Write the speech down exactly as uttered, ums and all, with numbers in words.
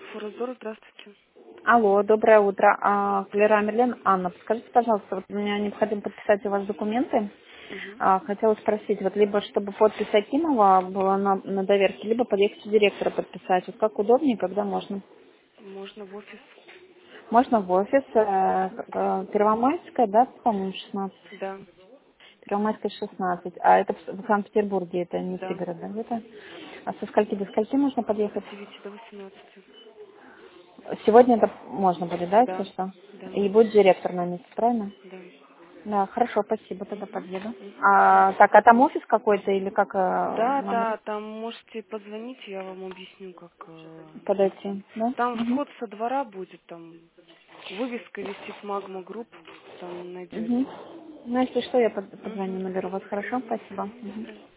Форозор, здравствуйте. Алло, доброе утро. А, Клера Мерлен, Анна, подскажите, пожалуйста, вот мне необходимо подписать у вас документы. Мгм. А, хотела спросить, вот либо чтобы подпись Акимова была на, на доверке, либо подъехать у директора подписать. Вот как удобнее, когда можно? Можно в офис? Можно в офис, э, э, Первомайская, да, по-моему, шестнадцать. Да, Первомайская шестнадцать. А это в, в Санкт-Петербурге, это не да. пригород, да, где-то? А со скольки до скольки можно С подъехать? девяти до восемнадцати. Сегодня это можно будет, да, если Да, что? да, И будет директор на месте, правильно? да. Да, хорошо, спасибо, тогда Мгм. подъеду. Мгм. А, так, а там офис какой-то или как э, Да, номер да, там можете позвонить, я вам объясню, как э, там. подойти, да? Там Угу. вход со двора будет, там вывеска висит Магма Групп, там Угу. найдете. Ну, если что, я под- позвоню, Угу. наберу вас, хорошо, Угу. спасибо. Угу. До Мгм. свидания.